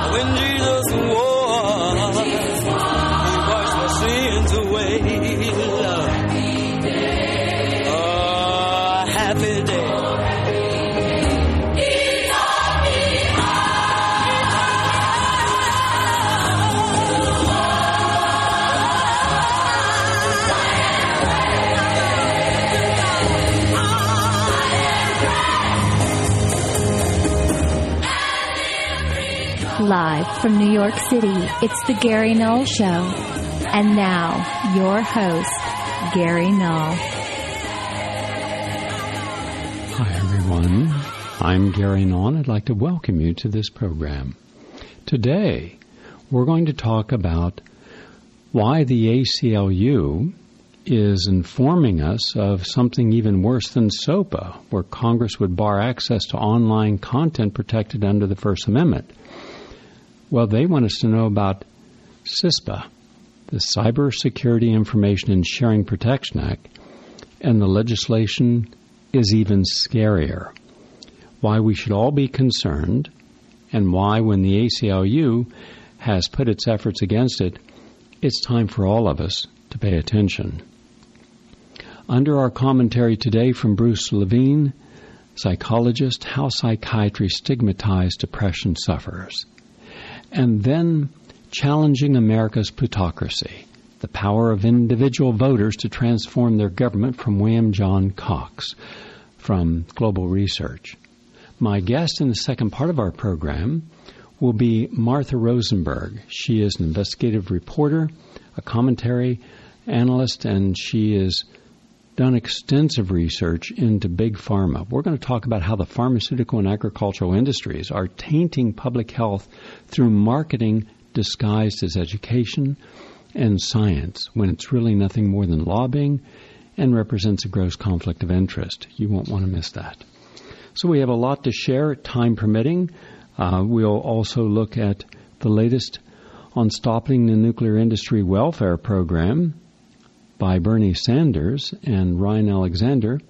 When Jesus wore, he washed my sins away. Oh, happy day. Live from New York City, it's the Gary Null Show. And now, your host, Gary Null. Hi, everyone. I'm Gary Null, and I'd like to welcome you to this program. Today, we're going to talk about why the ACLU is informing us of something even worse than SOPA, where Congress would bar access to online content protected under the First Amendment. Well, they want us to know about CISPA, the Cybersecurity Information and Sharing Protection Act, and the legislation is even scarier. Why we should all be concerned, and why when the ACLU has put its efforts against it, it's time for all of us to pay attention. Under our commentary today from Bruce Levine, psychologist, how psychiatry stigmatized depression sufferers. And then challenging America's plutocracy, the power of individual voters to transform their government, from William John Cox from Global Research. My guest in the second part of our program will be Martha Rosenberg. She is an investigative reporter, a commentary analyst, and she has done extensive research into big pharma. We're going to talk about how the pharmaceutical and agricultural industries are tainting public health through marketing disguised as education and science, when it's really nothing more than lobbying and represents a gross conflict of interest. You won't want to miss that. So we have a lot to share, time permitting. We'll also look at the latest on stopping the nuclear industry welfare program by Bernie Sanders and Ryan Alexander.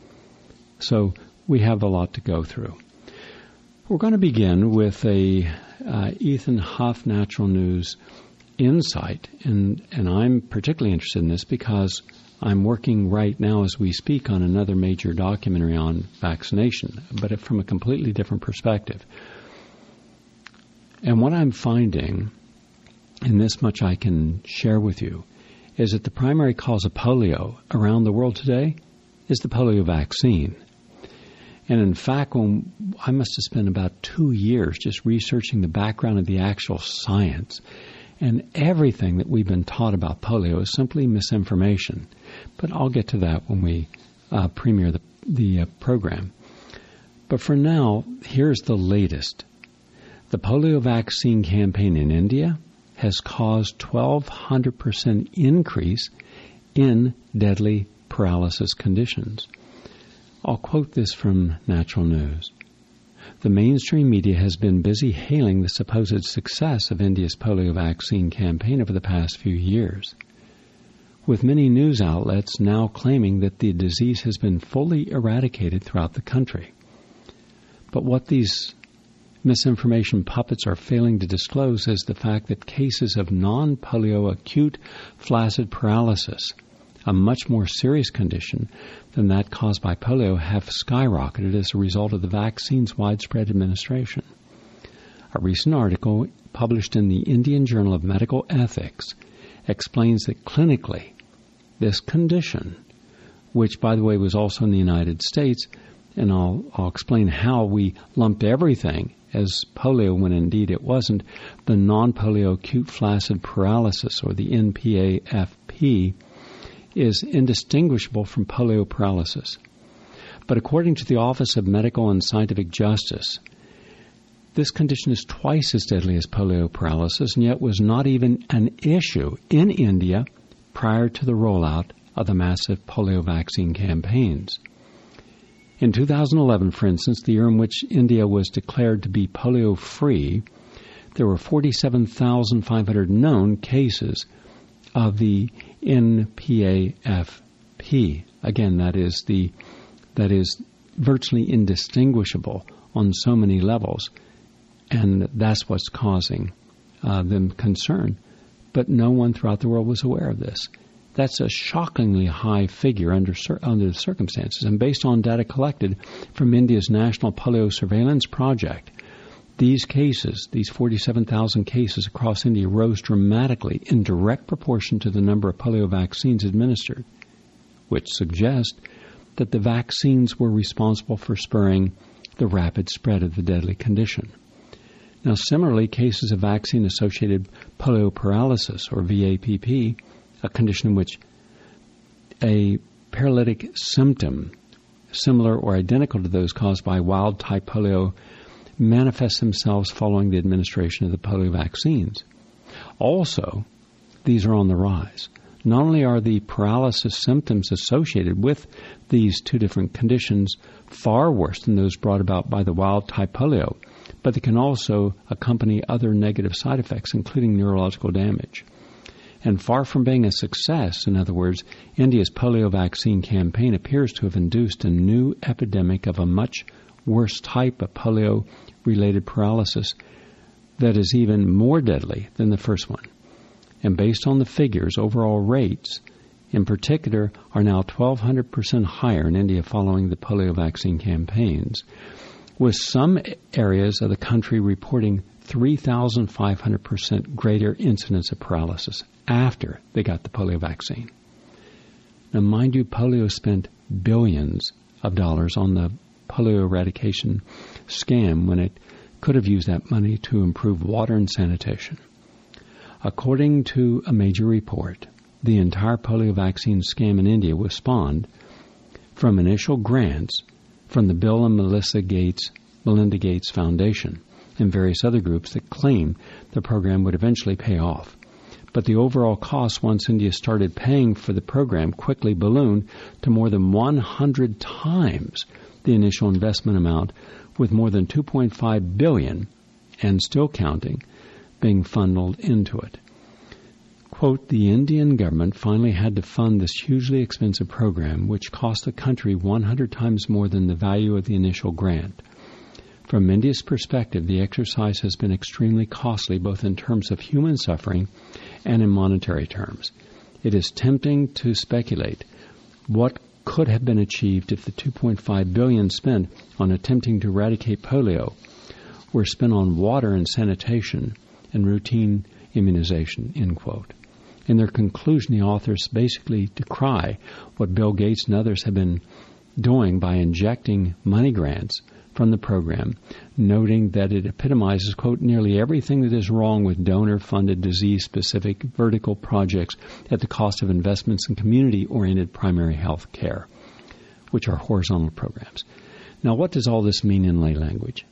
So we have a lot to go through. We're going to begin with a Ethan Huff Natural News insight, and I'm particularly interested in this because I'm working right now as we speak on another major documentary on vaccination, but from a completely different perspective. And what I'm finding, and this much I can share with you, is that the primary cause of polio around the world today is the polio vaccine. And in fact, I must have spent about 2 years just researching the background of the actual science. And everything that we've been taught about polio is simply misinformation. But I'll get to that when we premiere the program. But for now, here's the latest. The polio vaccine campaign in India has caused 1,200% increase in deadly paralysis conditions. I'll quote this from Natural News. The mainstream media has been busy hailing the supposed success of India's polio vaccine campaign over the past few years, with many news outlets now claiming that the disease has been fully eradicated throughout the country. But what these misinformation puppets are failing to disclose is the fact that cases of non-polio acute flaccid paralysis, a much more serious condition than that caused by polio, have skyrocketed as a result of the vaccine's widespread administration. A recent article published in the Indian Journal of Medical Ethics explains that clinically, this condition, which, by the way, was also in the United States, and I'll explain how we lumped everything as polio when indeed it wasn't, the non-polio acute flaccid paralysis, or the NPAFP, is indistinguishable from polio paralysis. But according to the Office of Medical and Scientific Justice, this condition is twice as deadly as polio paralysis, and yet was not even an issue in India prior to the rollout of the massive polio vaccine campaigns. In 2011, for instance, the year in which India was declared to be polio-free, there were 47,500 known cases of the NPAFP. Again, that is virtually indistinguishable on so many levels, and that's what's causing them concern, but no one throughout the world was aware of this. That's a shockingly high figure under the circumstances. And based on data collected from India's National Polio Surveillance Project, these cases, these 47,000 cases across India, rose dramatically in direct proportion to the number of polio vaccines administered, which suggests that the vaccines were responsible for spurring the rapid spread of the deadly condition. Now, similarly, cases of vaccine-associated polio paralysis, or VAPP, a condition in which a paralytic symptom similar or identical to those caused by wild-type polio manifest themselves following the administration of the polio vaccines. Also, these are on the rise. Not only are the paralysis symptoms associated with these two different conditions far worse than those brought about by the wild-type polio, but they can also accompany other negative side effects, including neurological damage. And far from being a success, in other words, India's polio vaccine campaign appears to have induced a new epidemic of a much worse type of polio-related paralysis that is even more deadly than the first one. And based on the figures, overall rates, in particular, are now 1,200% higher in India following the polio vaccine campaigns, with some areas of the country reporting 3,500% greater incidence of paralysis after they got the polio vaccine. Now, mind you, polio spent billions of dollars on the polio eradication scam when it could have used that money to improve water and sanitation. According to a major report, the entire polio vaccine scam in India was spawned from initial grants from the Bill and Melinda Gates Foundation and various other groups that claimed the program would eventually pay off. But the overall cost once India started paying for the program quickly ballooned to more than 100 times the initial investment amount, with more than $2.5 billion, and still counting, being funneled into it. Quote, the Indian government finally had to fund this hugely expensive program, which cost the country 100 times more than the value of the initial grant. From India's perspective, the exercise has been extremely costly, both in terms of human suffering and in monetary terms. It is tempting to speculate what could have been achieved if the $2.5 billion spent on attempting to eradicate polio were spent on water and sanitation and routine immunization, end quote. In their conclusion, the authors basically decry what Bill Gates and others have been doing by injecting money grants from the program, noting that it epitomizes, quote, nearly everything that is wrong with donor-funded disease-specific vertical projects at the cost of investments in community-oriented primary health care, which are horizontal programs. Now, what does all this mean in lay language?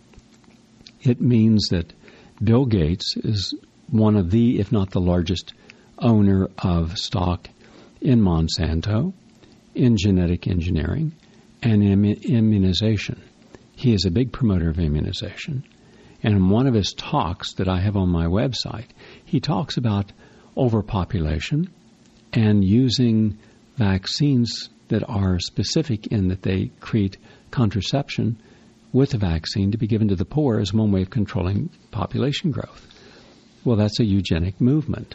It means that Bill Gates is one of the, if not the largest, owner of stock in Monsanto, in genetic engineering, and in immunization. He is a big promoter of immunization. And in one of his talks that I have on my website, he talks about overpopulation and using vaccines that are specific in that they create contraception with a vaccine to be given to the poor as one way of controlling population growth. Well, that's a eugenic movement.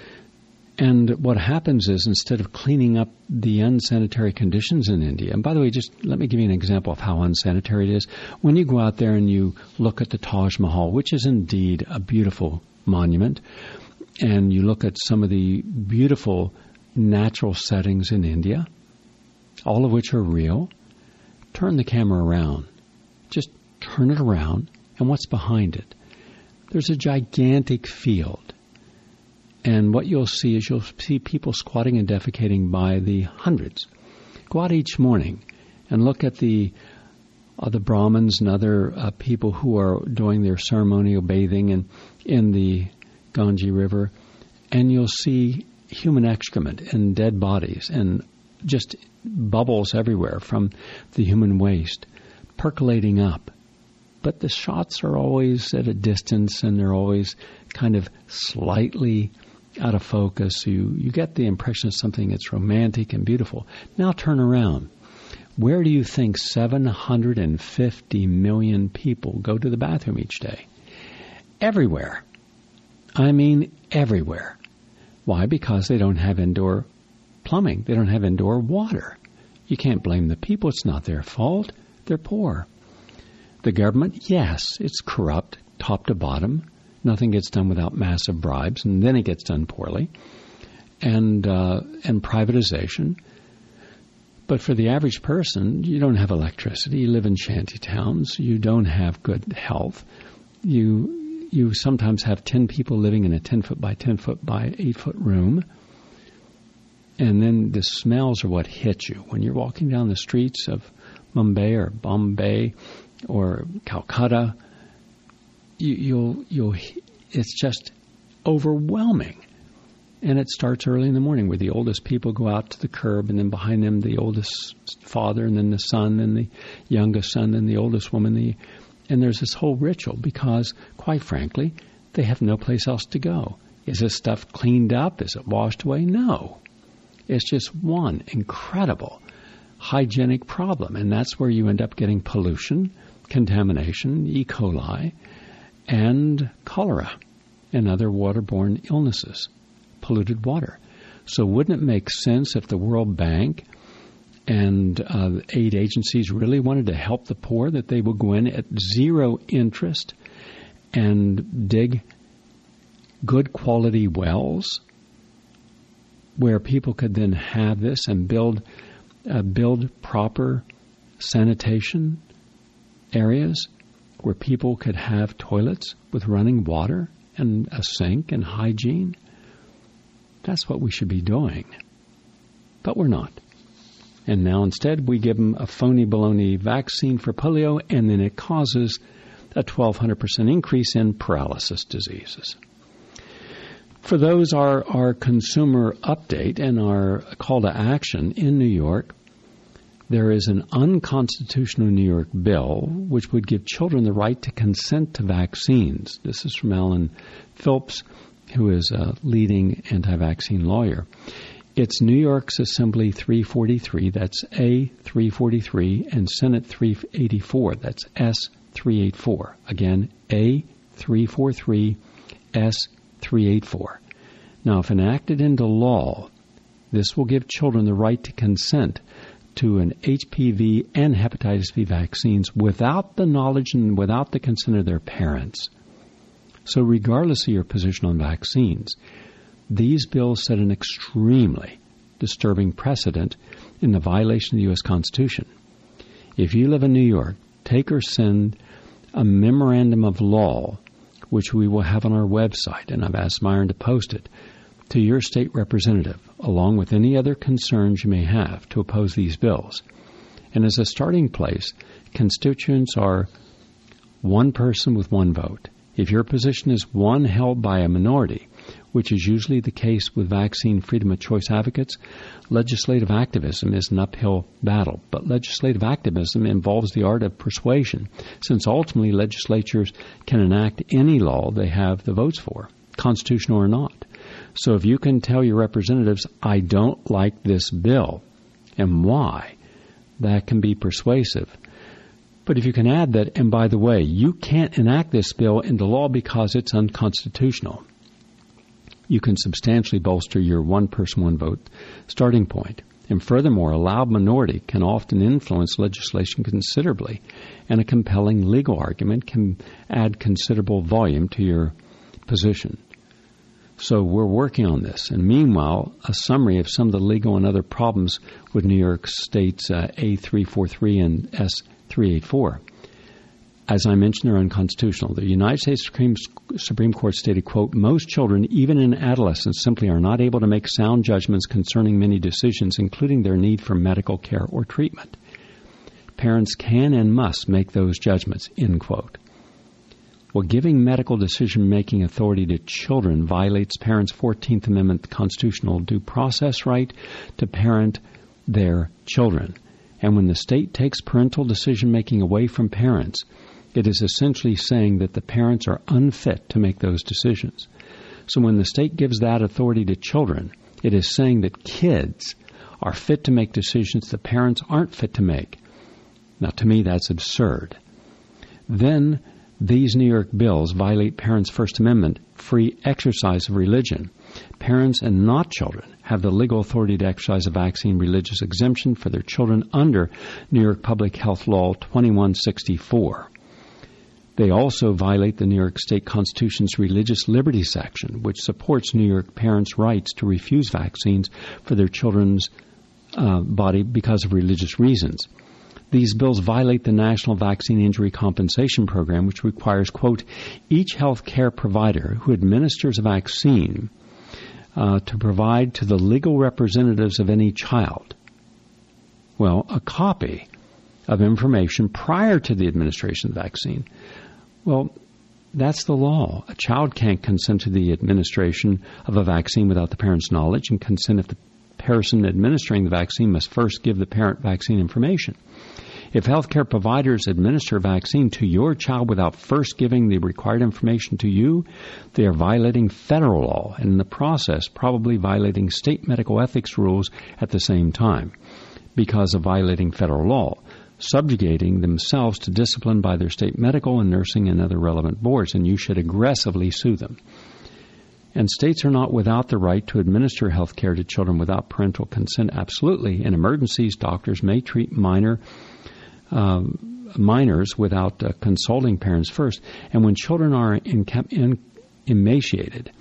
And what happens is, instead of cleaning up the unsanitary conditions in India, and by the way, just let me give you an example of how unsanitary it is. When you go out there and you look at the Taj Mahal, which is indeed a beautiful monument, and you look at some of the beautiful natural settings in India, all of which are real, turn the camera around. Just turn it around, and what's behind it? There's a gigantic field. And what you'll see is you'll see people squatting and defecating by the hundreds. Go out each morning and look at the Brahmins and other people who are doing their ceremonial bathing in the Ganges River, and you'll see human excrement and dead bodies and just bubbles everywhere from the human waste percolating up. But the shots are always at a distance, and they're always kind of slightly out of focus. You get the impression of something that's romantic and beautiful. Now turn around. Where do you think 750 million people go to the bathroom each day? Everywhere. I mean everywhere. Why? Because they don't have indoor plumbing. They don't have indoor water. You can't blame the people. It's not their fault. They're poor. The government, yes, it's corrupt, top to bottom. Nothing gets done without massive bribes, and then it gets done poorly. And privatization. But for the average person, you don't have electricity. You live in shanty towns. You don't have good health. You sometimes have 10 people living in a 10-foot by 10-foot by 8-foot room. And then the smells are what hit you. When you're walking down the streets of Mumbai or Bombay or Calcutta, it's just overwhelming. And it starts early in the morning where the oldest people go out to the curb, and then behind them the oldest father, and then the son, and the youngest son, and the oldest woman. And there's this whole ritual because, quite frankly, they have no place else to go. Is this stuff cleaned up? Is it washed away? No. It's just one incredible hygienic problem. And that's where you end up getting pollution, contamination, E. coli, and cholera and other waterborne illnesses, polluted water. So wouldn't it make sense if the World Bank and aid agencies really wanted to help the poor that they would go in at zero interest and dig good quality wells where people could then have this and build proper sanitation areas where people could have toilets with running water and a sink and hygiene? That's what we should be doing. But we're not. And now instead we give them a phony baloney vaccine for polio, and then it causes a 1,200% increase in paralysis diseases. For those, our consumer update and our call to action in New York, there is an unconstitutional New York bill which would give children the right to consent to vaccines. This is from Alan Phillips, who is a leading anti-vaccine lawyer. It's New York's Assembly 343, that's A343, and Senate 384, that's S384. Again, A343, S384. Now, if enacted into law, this will give children the right to consent to an HPV and hepatitis B vaccines without the knowledge and without the consent of their parents. So regardless of your position on vaccines, these bills set an extremely disturbing precedent in the violation of the U.S. Constitution. If you live in New York, take or send a memorandum of law, which we will have on our website, and I've asked Myron to post it, to your state representative, along with any other concerns you may have to oppose these bills. And as a starting place, constituents are one person with one vote. If your position is one held by a minority, which is usually the case with vaccine freedom of choice advocates, legislative activism is an uphill battle. But legislative activism involves the art of persuasion, since ultimately legislatures can enact any law they have the votes for, constitutional or not. So if you can tell your representatives, I don't like this bill, and why, that can be persuasive. But if you can add that, and by the way, you can't enact this bill into law because it's unconstitutional, you can substantially bolster your one person, one vote starting point. And furthermore, a loud minority can often influence legislation considerably, and a compelling legal argument can add considerable volume to your position. So we're working on this. And meanwhile, a summary of some of the legal and other problems with New York State's A343 and S384. As I mentioned, they're unconstitutional. The United States Supreme Court stated, quote, most children, even in adolescence, simply are not able to make sound judgments concerning many decisions, including their need for medical care or treatment. Parents can and must make those judgments, end quote. Well, giving medical decision-making authority to children violates parents' 14th Amendment constitutional due process right to parent their children. And when the state takes parental decision-making away from parents, it is essentially saying that the parents are unfit to make those decisions. So when the state gives that authority to children, it is saying that kids are fit to make decisions that parents aren't fit to make. Now, to me, that's absurd. Then These New York bills violate parents' First Amendment free exercise of religion. Parents and not children have the legal authority to exercise a vaccine religious exemption for their children under New York Public Health Law 2164. They also violate the New York State Constitution's Religious Liberty section, which supports New York parents' rights to refuse vaccines for their children's body because of religious reasons. These bills violate the National Vaccine Injury Compensation Program, which requires, quote, each health care provider who administers a vaccine to provide to the legal representatives of any child, well, a copy of information prior to the administration of the vaccine. Well, that's the law. A child can't consent to the administration of a vaccine without the parent's knowledge, and consent if the person administering the vaccine must first give the parent vaccine information. If healthcare providers administer a vaccine to your child without first giving the required information to you, they are violating federal law, and in the process probably violating state medical ethics rules at the same time because of violating federal law, subjugating themselves to discipline by their state medical and nursing and other relevant boards, and you should aggressively sue them. And states are not without the right to administer health care to children without parental consent. Absolutely. In emergencies, doctors may treat minors without consulting parents first. And when children are emaciated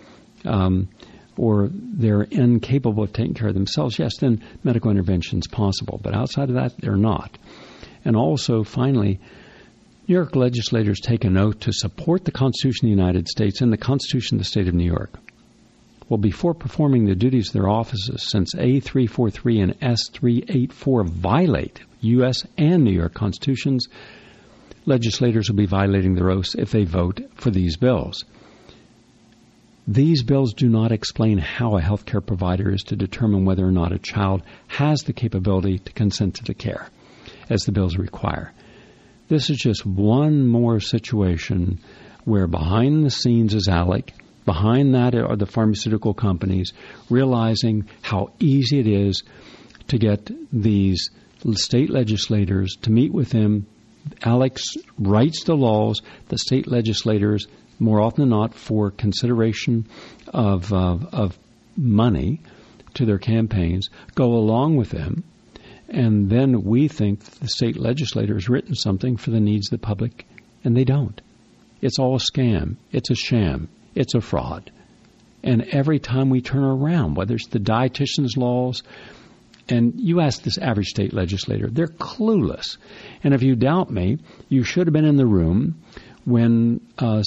or they're incapable of taking care of themselves, yes, then medical intervention is possible. But outside of that, they're not. And also, finally, New York legislators take an oath to support the Constitution of the United States and the Constitution of the State of New York. Well, before performing the duties of their offices, since A343 and S384 violate U.S. and New York constitutions, legislators will be violating their oaths if they vote for these bills. These bills do not explain how a healthcare provider is to determine whether or not a child has the capability to consent to the care, as the bills require. This is just one more situation where behind the scenes is ALEC. Behind that are the pharmaceutical companies realizing how easy it is to get these state legislators to meet with them. ALEC writes the laws. The state legislators, more often than not, for consideration of money to their campaigns, go along with them. And then we think the state legislator has written something for the needs of the public, and they don't. It's all a scam. It's a sham. It's a fraud. And every time we turn around, whether it's the dietitian's laws, and you ask this average state legislator, they're clueless. And if you doubt me, you should have been in the room when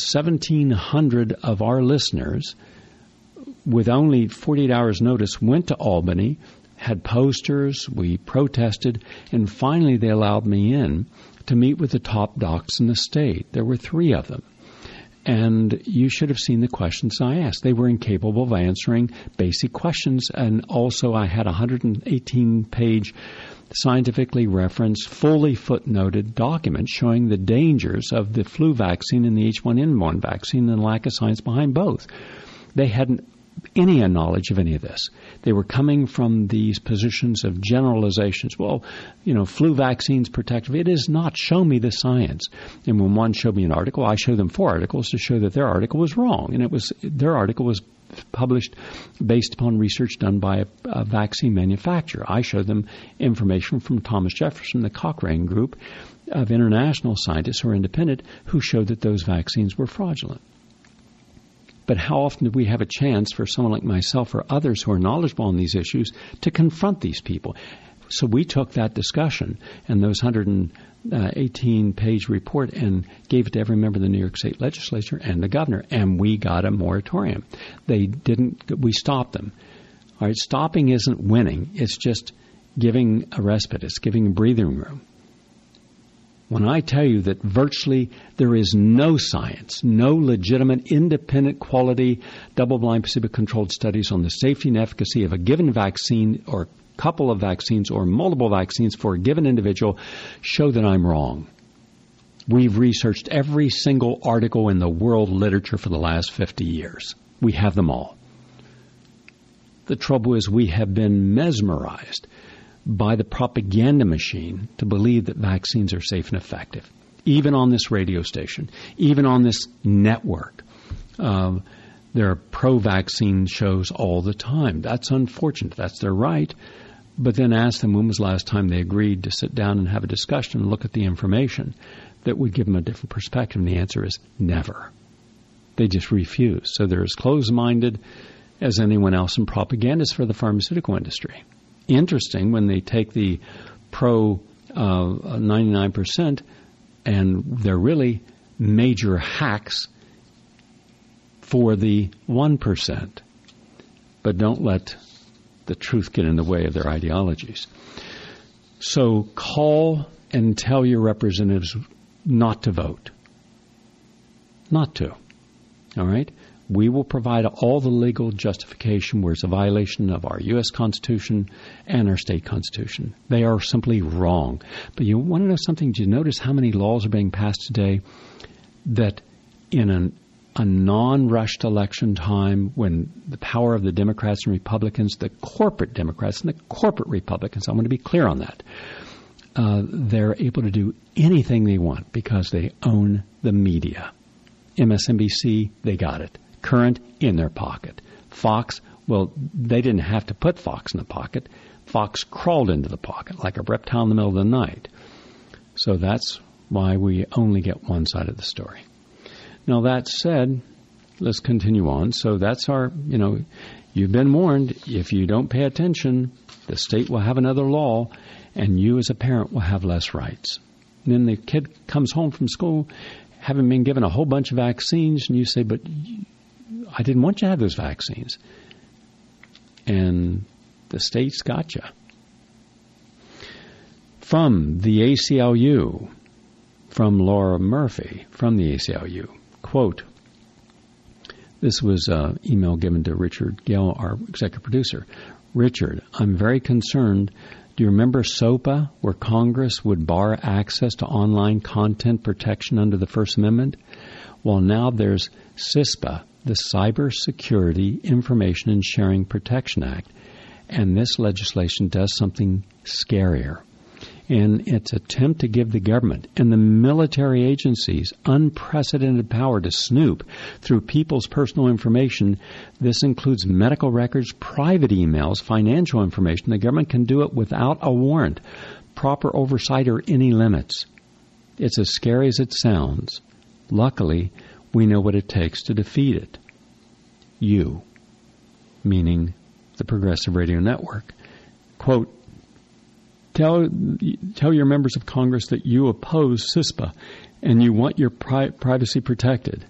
1,700 of our listeners, with only 48 hours notice, went to Albany, had posters, we protested, and finally they allowed me in to meet with the top docs in the state. There were 3 of them. And you should have seen the questions I asked. They were incapable of answering basic questions. And also I had a 118-page scientifically referenced, fully footnoted document showing the dangers of the flu vaccine and the H1N1 vaccine and the lack of science behind both. They hadn't any knowledge of any of this. They were coming from these positions of generalizations. Well, flu vaccine's protective. It is not. Show me the science. And when one showed me an article, I showed them 4 articles to show that their article was wrong. And their article was published based upon research done by a vaccine manufacturer. I showed them information from Thomas Jefferson, the Cochrane Group of international scientists who are independent, who showed that those vaccines were fraudulent. But how often do we have a chance for someone like myself or others who are knowledgeable on these issues to confront these people? So we took that discussion and those 118-page report and gave it to every member of the New York State Legislature and the governor, and we got a moratorium. We stopped them. All right, stopping isn't winning. It's just giving a respite. It's giving a breathing room. When I tell you that virtually there is no science, no legitimate, independent, quality, double-blind, placebo-controlled studies on the safety and efficacy of a given vaccine or couple of vaccines or multiple vaccines for a given individual, show that I'm wrong. We've researched every single article in the world literature for the last 50 years. We have them all. The trouble is we have been mesmerized by the propaganda machine to believe that vaccines are safe and effective. even on this radio station, even on this network. There are pro-vaccine shows all the time. That's unfortunate. That's their right. But then ask them when was the last time they agreed to sit down and have a discussion and look at the information that would give them a different perspective. And the answer is never. They just refuse. So they're as closed-minded as anyone else, and propagandists for the pharmaceutical industry. Interesting, when they take the pro 99%, and they're really major hacks for the 1%. But don't let the truth get in the way of their ideologies. So call and tell your representatives not to vote. Not to. All right? We will provide all the legal justification where it's a violation of our U.S. Constitution and our state constitution. They are simply wrong. But you want to know something? Do you notice how many laws are being passed today that in a non-rushed election time, when the power of the Democrats and Republicans, the corporate Democrats and the corporate Republicans, I want to be clear on that, they're able to do anything they want because they own the media. MSNBC, they got it. Current, in their pocket. Fox, well, they didn't have to put Fox in the pocket. Fox crawled into the pocket like a reptile in the middle of the night. So that's why we only get one side of the story. Now, that said, let's continue on. So that's our, you've been warned. If you don't pay attention, the state will have another law, and you as a parent will have less rights. And then the kid comes home from school having been given a whole bunch of vaccines, and you say, but I didn't want you to have those vaccines. And the state's got you. From the ACLU, from Laura Murphy, from the ACLU, quote, this was an email given to Richard Gale, our executive producer. Richard, I'm very concerned. Do you remember SOPA, where Congress would bar access to online content protection under the First Amendment? Well, now there's CISPA, the Cybersecurity Information and Sharing Protection Act, and this legislation does something scarier. In its attempt to give the government and the military agencies unprecedented power to snoop through people's personal information, this includes medical records, private emails, financial information. The government can do it without a warrant, proper oversight, or any limits. It's as scary as it sounds. Luckily, we know what it takes to defeat it. You, meaning the Progressive Radio Network. Quote, Tell your members of Congress that you oppose CISPA and you want your privacy protected.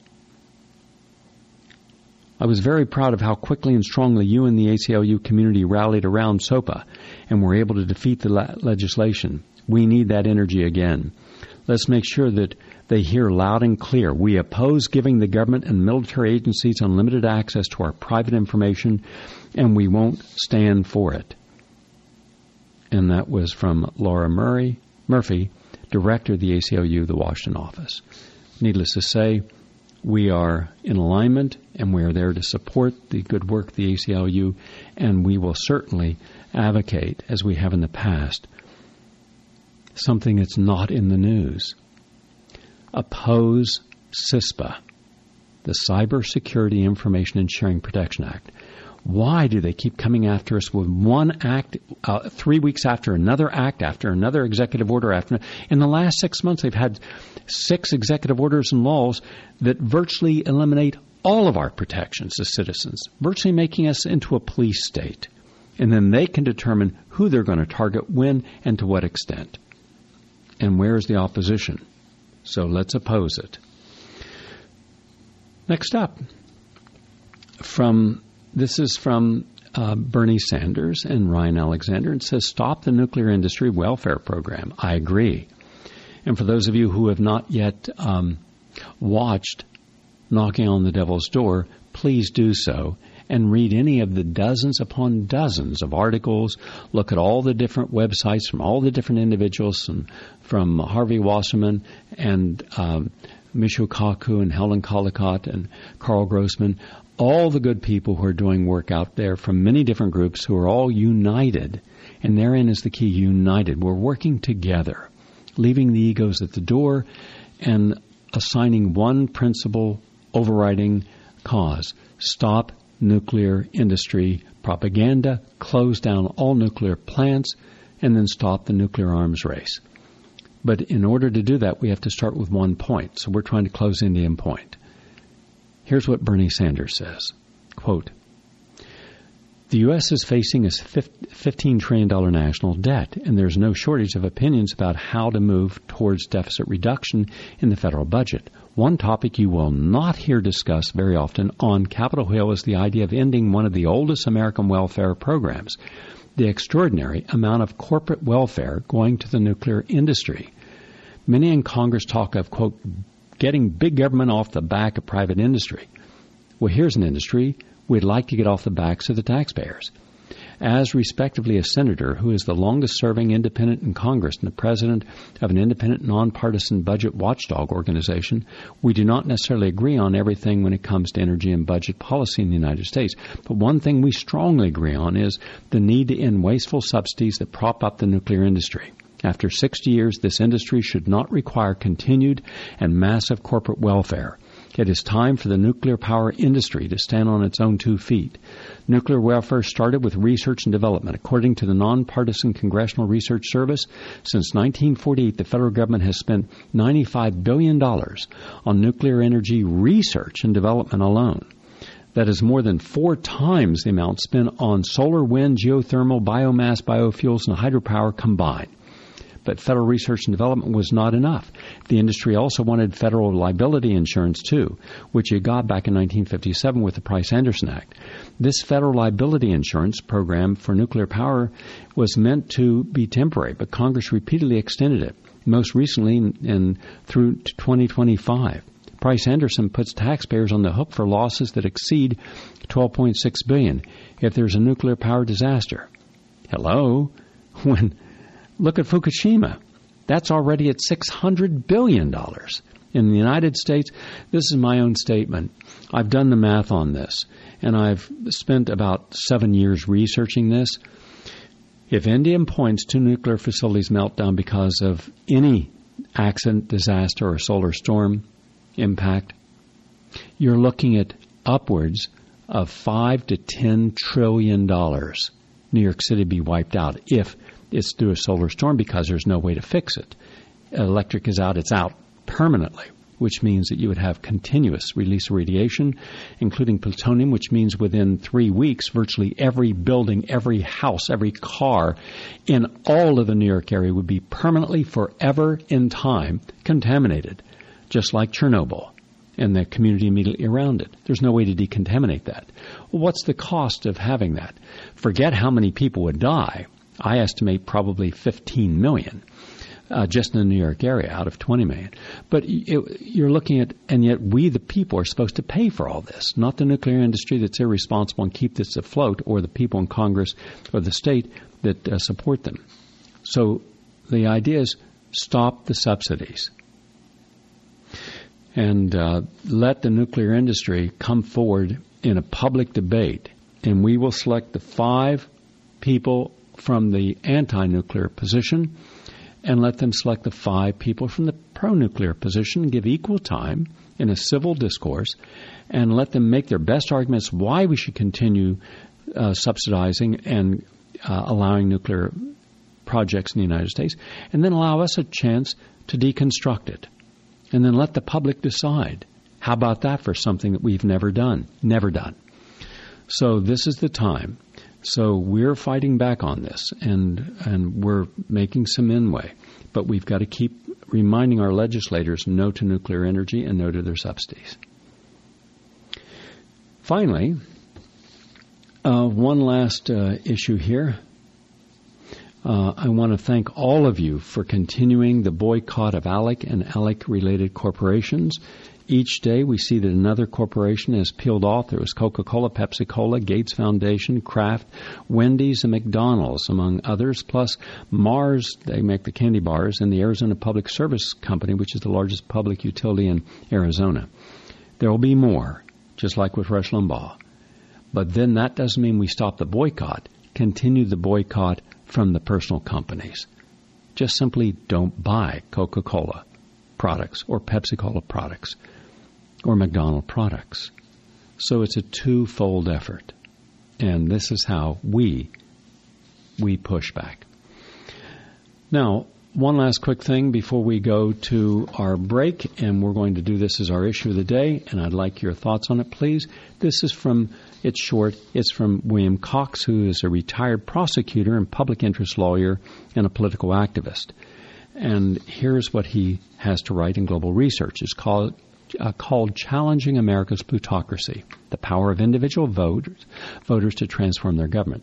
I was very proud of how quickly and strongly you and the ACLU community rallied around SOPA and were able to defeat the legislation. We need that energy again. Let's make sure that they hear loud and clear. We oppose giving the government and military agencies unlimited access to our private information, and we won't stand for it. And that was from Laura Murphy, director of the ACLU, the Washington office. Needless to say, we are in alignment, and we are there to support the good work of the ACLU, and we will certainly advocate, as we have in the past, something that's not in the news. Oppose CISPA, the Cybersecurity Information and Sharing Protection Act. Why do they keep coming after us with one act, 3 weeks after another executive order after? In the last 6 months, they've had 6 executive orders and laws that virtually eliminate all of our protections as citizens, virtually making us into a police state. And then they can determine who they're going to target, when, and to what extent. And where is the opposition? So let's oppose it. Next up, this is from Bernie Sanders and Ryan Alexander. It says, stop the nuclear industry welfare program. I agree. And for those of you who have not yet watched Knocking on the Devil's Door, please do so and read any of the dozens upon dozens of articles. Look at all the different websites from all the different individuals, from Harvey Wasserman and Michio Kaku and Helen Collicott and Carl Grossman, all the good people who are doing work out there from many different groups who are all united, and therein is the key, united. We're working together, leaving the egos at the door and assigning one principal overriding cause: stop nuclear industry propaganda, close down all nuclear plants, and then stop the nuclear arms race. But in order to do that, we have to start with one point. So we're trying to close Indian Point. Here's what Bernie Sanders says, quote, "The U.S. is facing a $15 trillion national debt, and there's no shortage of opinions about how to move towards deficit reduction in the federal budget. One topic you will not hear discussed very often on Capitol Hill is the idea of ending one of the oldest American welfare programs, the extraordinary amount of corporate welfare going to the nuclear industry. Many in Congress talk of, quote, getting big government off the back of private industry. Well, here's an industry we'd like to get off the backs of the taxpayers. As respectively a senator who is the longest-serving independent in Congress and the president of an independent, nonpartisan budget watchdog organization, we do not necessarily agree on everything when it comes to energy and budget policy in the United States. But one thing we strongly agree on is the need to end wasteful subsidies that prop up the nuclear industry. After 60 years, this industry should not require continued and massive corporate welfare. It is time for the nuclear power industry to stand on its own 2 feet. Nuclear welfare started with research and development. According to the Nonpartisan Congressional Research Service, since 1948, the federal government has spent $95 billion on nuclear energy research and development alone. That is more than 4 times the amount spent on solar, wind, geothermal, biomass, biofuels, and hydropower combined. But federal research and development was not enough. The industry also wanted federal liability insurance, too, which it got back in 1957 with the Price-Anderson Act. This federal liability insurance program for nuclear power was meant to be temporary, but Congress repeatedly extended it, most recently through 2025. Price-Anderson puts taxpayers on the hook for losses that exceed $12.6 billion if there's a nuclear power disaster. Hello? Look at Fukushima. That's already at $600 billion. In the United States, this is my own statement. I've done the math on this, and I've spent about 7 years researching this. If Indian Point's 2 nuclear facilities melt down because of any accident, disaster, or solar storm impact, you're looking at upwards of $5 to $10 trillion. New York City be wiped out if it's through a solar storm because there's no way to fix it. Electric is out, it's out permanently, which means that you would have continuous release of radiation, including plutonium, which means within 3 weeks, virtually every building, every house, every car in all of the New York area would be permanently, forever in time, contaminated, just like Chernobyl and the community immediately around it. There's no way to decontaminate that. Well, what's the cost of having that? Forget how many people would die. I estimate probably 15 million just in the New York area out of 20 million. But you're looking at, and yet we, the people, are supposed to pay for all this, not the nuclear industry that's irresponsible and keep this afloat, or the people in Congress or the state that support them. So the idea is stop the subsidies and let the nuclear industry come forward in a public debate, and we will select the 5 people from the anti-nuclear position and let them select the 5 people from the pro-nuclear position and give equal time in a civil discourse and let them make their best arguments why we should continue subsidizing and allowing nuclear projects in the United States, and then allow us a chance to deconstruct it. And then let the public decide. How about that for something that we've never done? Never done. So this is the time. So we're fighting back on this, and we're making some inway. But we've got to keep reminding our legislators no to nuclear energy and no to their subsidies. Finally, one last issue here. I want to thank all of you for continuing the boycott of ALEC and ALEC-related corporations. Each day we see that another corporation is peeled off. There was Coca-Cola, Pepsi-Cola, Gates Foundation, Kraft, Wendy's, and McDonald's, among others, plus Mars, they make the candy bars, and the Arizona Public Service Company, which is the largest public utility in Arizona. There will be more, just like with Rush Limbaugh. But then that doesn't mean we stop the boycott. Continue the boycott from the personal companies. Just simply don't buy Coca-Cola. products or Pepsi-Cola products or McDonald's products. So it's a twofold effort. And this is how we push back. Now, one last quick thing before we go to our break, and we're going to do this as our issue of the day, and I'd like your thoughts on it, please. This is it's from William Cox, who is a retired prosecutor and public interest lawyer and a political activist. And here's what he has to write in Global Research. It's called Challenging America's Plutocracy, the Power of Individual Voters to Transform Their Government.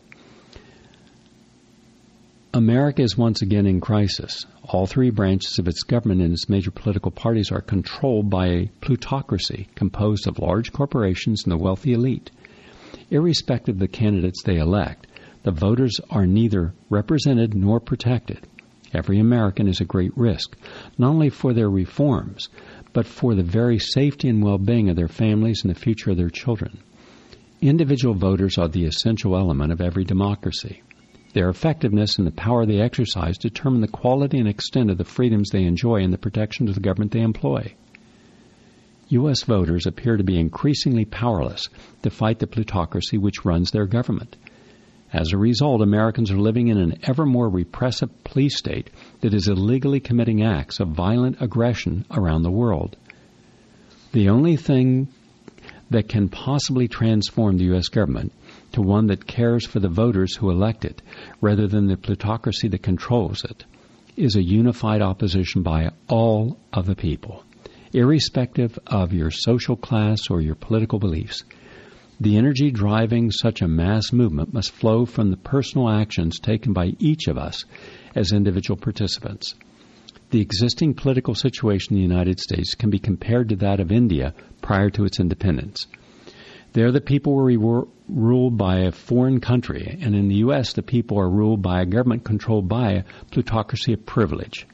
America is once again in crisis. All three branches of its government and its major political parties are controlled by a plutocracy composed of large corporations and the wealthy elite. Irrespective of the candidates they elect, the voters are neither represented nor protected. Every American is at great risk, not only for their reforms, but for the very safety and well-being of their families and the future of their children. Individual voters are the essential element of every democracy. Their effectiveness and the power they exercise determine the quality and extent of the freedoms they enjoy and the protections of the government they employ. U.S. voters appear to be increasingly powerless to fight the plutocracy which runs their government. As a result, Americans are living in an ever more repressive police state that is illegally committing acts of violent aggression around the world. The only thing that can possibly transform the U.S. government to one that cares for the voters who elect it, rather than the plutocracy that controls it, is a unified opposition by all of the people, irrespective of your social class or your political beliefs. The energy driving such a mass movement must flow from the personal actions taken by each of us as individual participants. The existing political situation in the United States can be compared to that of India prior to its independence. There the people were ruled by a foreign country, and in the U.S. the people are ruled by a government controlled by a plutocracy of privilege.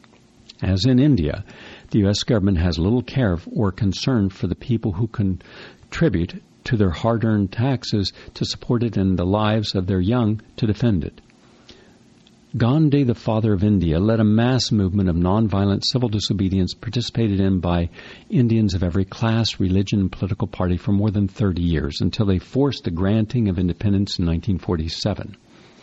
As in India, the U.S. government has little care or concern for the people who contribute to their hard-earned taxes to support it and the lives of their young to defend it. Gandhi, the father of India, led a mass movement of nonviolent civil disobedience participated in by Indians of every class, religion, and political party for more than 30 years until they forced the granting of independence in 1947.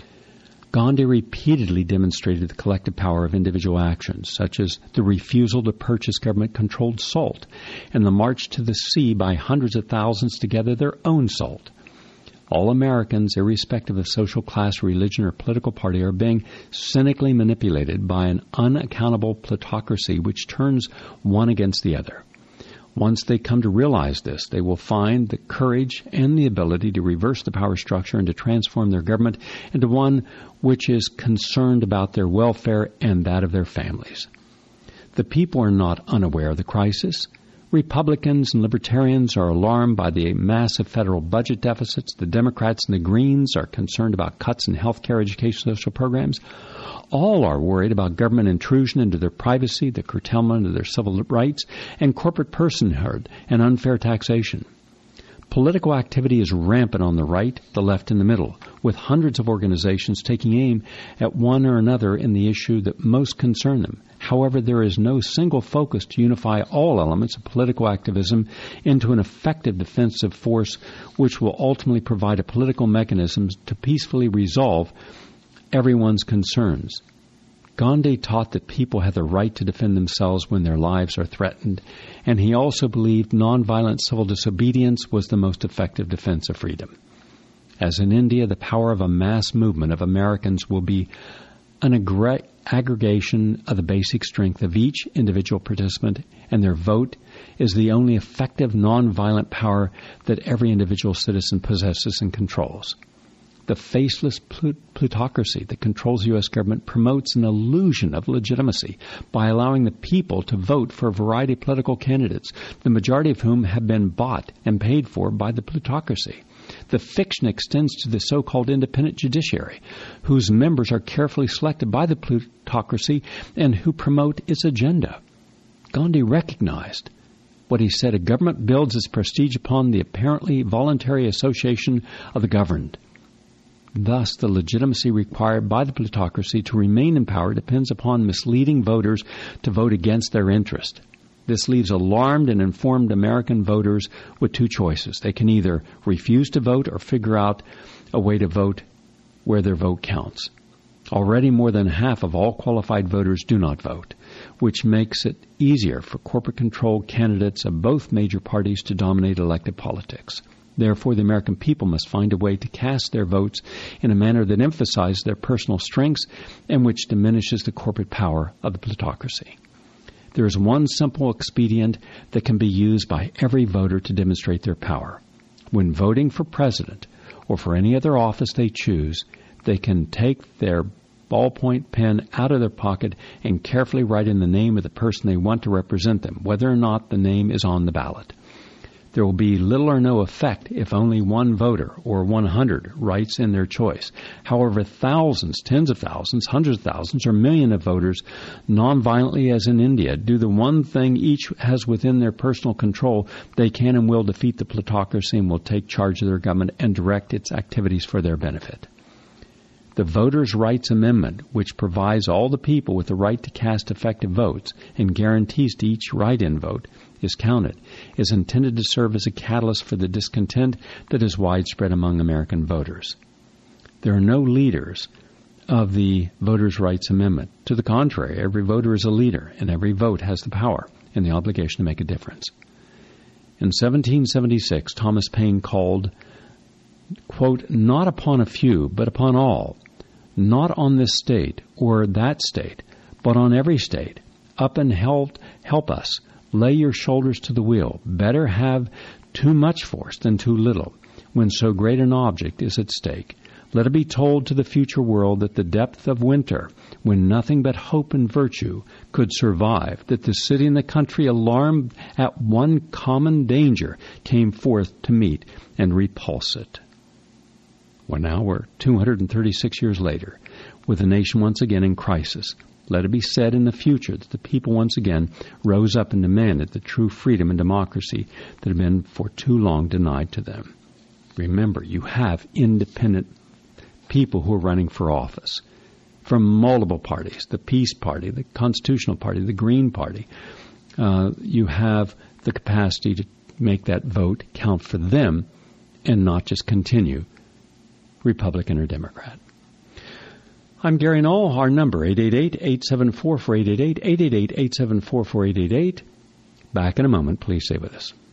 Gandhi repeatedly demonstrated the collective power of individual actions, such as the refusal to purchase government-controlled salt and the march to the sea by hundreds of thousands to gather their own salt. All Americans, irrespective of social class, religion, or political party, are being cynically manipulated by an unaccountable plutocracy which turns one against the other. Once they come to realize this, they will find the courage and the ability to reverse the power structure and to transform their government into one which is concerned about their welfare and that of their families. The people are not unaware of the crisis. Republicans and Libertarians are alarmed by the massive federal budget deficits. The Democrats and the Greens are concerned about cuts in health care, education, social programs. All are worried about government intrusion into their privacy, the curtailment of their civil rights, and corporate personhood and unfair taxation. Political activity is rampant on the right, the left, and the middle, with hundreds of organizations taking aim at one or another in the issue that most concern them. However, there is no single focus to unify all elements of political activism into an effective defensive force which will ultimately provide a political mechanism to peacefully resolve everyone's concerns. Gandhi taught that people have the right to defend themselves when their lives are threatened, and he also believed nonviolent civil disobedience was the most effective defense of freedom. As in India, the power of a mass movement of Americans will be an aggregation of the basic strength of each individual participant, and their vote is the only effective nonviolent power that every individual citizen possesses and controls. The faceless plutocracy that controls the U.S. government promotes an illusion of legitimacy by allowing the people to vote for a variety of political candidates, the majority of whom have been bought and paid for by the plutocracy. The fiction extends to the so-called independent judiciary, whose members are carefully selected by the plutocracy and who promote its agenda. Gandhi recognized what he said: a government builds its prestige upon the apparently voluntary association of the governed. Thus, the legitimacy required by the plutocracy to remain in power depends upon misleading voters to vote against their interest. This leaves alarmed and informed American voters with two choices. They can either refuse to vote or figure out a way to vote where their vote counts. Already more than half of all qualified voters do not vote, which makes it easier for corporate-controlled candidates of both major parties to dominate elected politics. Therefore, the American people must find a way to cast their votes in a manner that emphasizes their personal strengths and which diminishes the corporate power of the plutocracy. There is one simple expedient that can be used by every voter to demonstrate their power. When voting for president or for any other office they choose, they can take their ballpoint pen out of their pocket and carefully write in the name of the person they want to represent them, whether or not the name is on the ballot. There will be little or no effect if only one voter or 100 writes in their choice. However, thousands, tens of thousands, hundreds of thousands, or millions of voters, nonviolently as in India, do the one thing each has within their personal control, they can and will defeat the plutocracy and will take charge of their government and direct its activities for their benefit. The Voters' Rights Amendment, which provides all the people with the right to cast effective votes and guarantees to each write-in vote is counted, is intended to serve as a catalyst for the discontent that is widespread among American voters. There are no leaders of the Voters' Rights Amendment. To the contrary, every voter is a leader, and every vote has the power and the obligation to make a difference. In 1776, Thomas Paine called, quote, "not upon a few, but upon all, not on this state or that state, but on every state. Up and help us. Lay your shoulders to the wheel. Better have too much force than too little, when so great an object is at stake. Let it be told to the future world that the depth of winter, when nothing but hope and virtue could survive, that the city and the country, alarmed at one common danger, came forth to meet and repulse it." Well, now we're 236 years later, with the nation once again in crisis. Let it be said in the future that the people once again rose up and demanded the true freedom and democracy that had been for too long denied to them. Remember, you have independent people who are running for office from multiple parties, the Peace Party, the Constitutional Party, the Green Party. You have the capacity to make that vote count for them and not just continue Republican or Democrat. I'm Gary Null. Our number, 888-874-4888, 888-874-4888. Back in a moment. Please stay with us.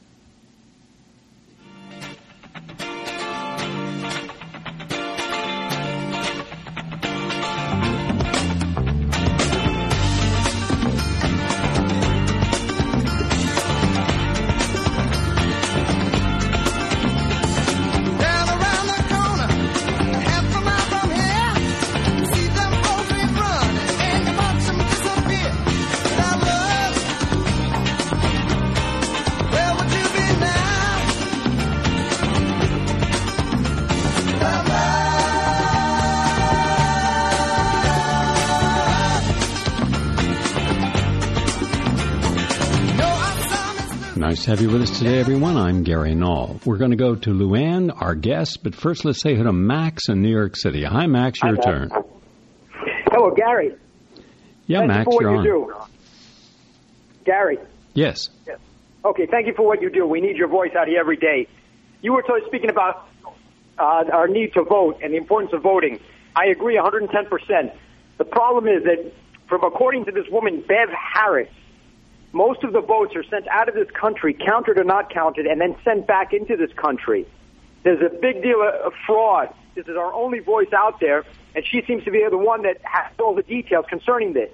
Nice to have you with us today, everyone. I'm Gary Null. We're going to go to Luann, our guest, but first let's say hello to Max in New York City. Hi, Max, your turn. Hello, Gary. Yeah, thank Max, you for you're what on. you do. Gary. Yes. Okay, thank you for what you do. We need your voice out here every day. You were speaking about our need to vote and the importance of voting. I agree 110%. The problem is that, according to this woman, Bev Harris, most of the votes are sent out of this country, counted or not counted, and then sent back into this country. There's a big deal of fraud. This is our only voice out there, and she seems to be the one that has all the details concerning this.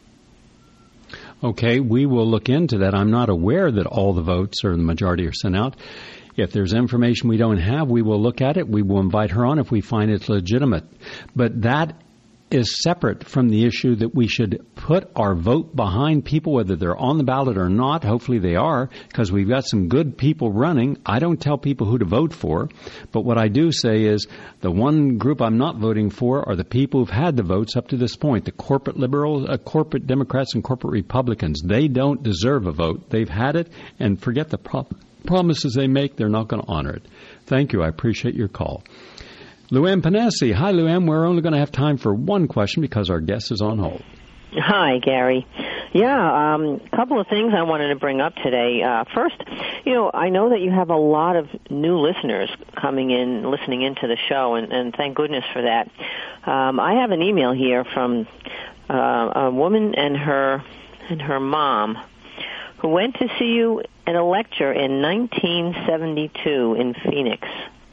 Okay, we will look into that. I'm not aware that all the votes or the majority are sent out. If there's information we don't have, we will look at it. We will invite her on if we find it's legitimate. But that is separate from the issue that we should put our vote behind people, whether they're on the ballot or not. Hopefully they are, because we've got some good people running. I don't tell people who to vote for, but what I do say is the one group I'm not voting for are the people who've had the votes up to this point, the corporate liberals, corporate Democrats and corporate Republicans. They don't deserve a vote. They've had it, and forget the promises they make. They're not going to honor it. Thank you. I appreciate your call. Luann Panesi. Hi, Luann. We're only going to have time for one question because our guest is on hold. Hi, Gary. Yeah, a couple of things I wanted to bring up today. First, I know that you have a lot of new listeners coming in, listening into the show, and thank goodness for that. I have an email here from a woman and her mom who went to see you at a lecture in 1972 in Phoenix.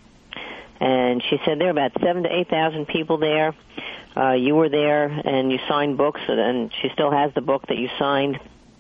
And she said there were about 7,000 to 8,000 people there. You were there, and you signed books, and she still has the book that you signed.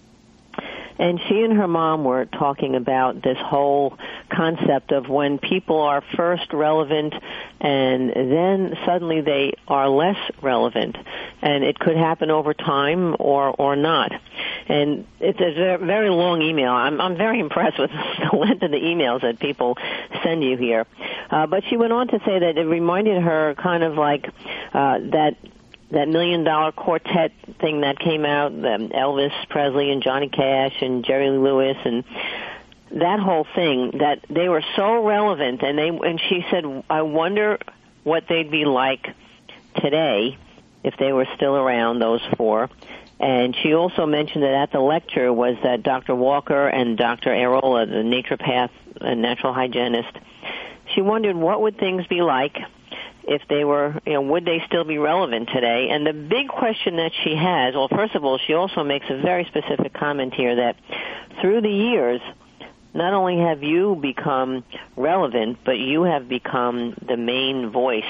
And she and her mom were talking about this whole concept of when people are first relevant and then suddenly they are less relevant. And it could happen over time or not. And it's a very long email. I'm very impressed with the length of the emails that people send you here. But she went on to say that it reminded her kind of like that $1 Million Quartet thing that came out, Elvis Presley and Johnny Cash and Jerry Lee Lewis and that whole thing, that they were so relevant. And she said, I wonder what they'd be like today if they were still around, those four. And she also mentioned that at the lecture was that Dr. Walker and Dr. Arola, the naturopath and natural hygienist, she wondered what would things be like if they were, would they still be relevant today? And the big question that she has, well, first of all, she also makes a very specific comment here that through the years, not only have you become relevant, but you have become the main voice,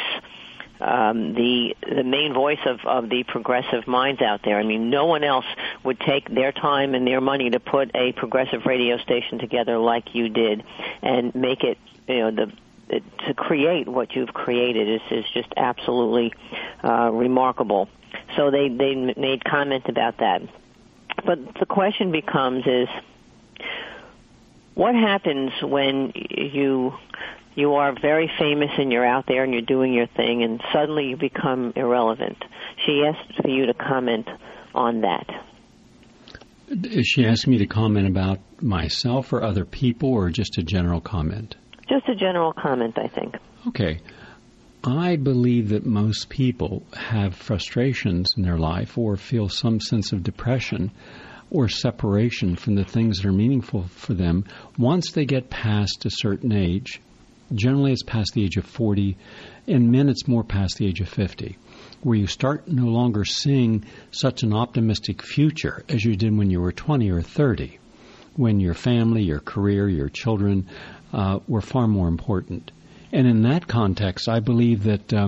the main voice of the progressive minds out there. I mean, no one else would take their time and their money to put a progressive radio station together like you did and make it, to create what you've created is just absolutely remarkable. So they made comment about that. But the question becomes is, what happens when you are very famous and you're out there and you're doing your thing and suddenly you become irrelevant? She asked for you to comment on that. Is she asking me to comment about myself or other people or just a general comment? Just a general comment, I think. Okay. I believe that most people have frustrations in their life or feel some sense of depression or separation from the things that are meaningful for them once they get past a certain age. Generally, it's past the age of 40. In men, it's more past the age of 50, where you start no longer seeing such an optimistic future as you did when you were 20 or 30, when your family, your career, your children were far more important. And in that context, I believe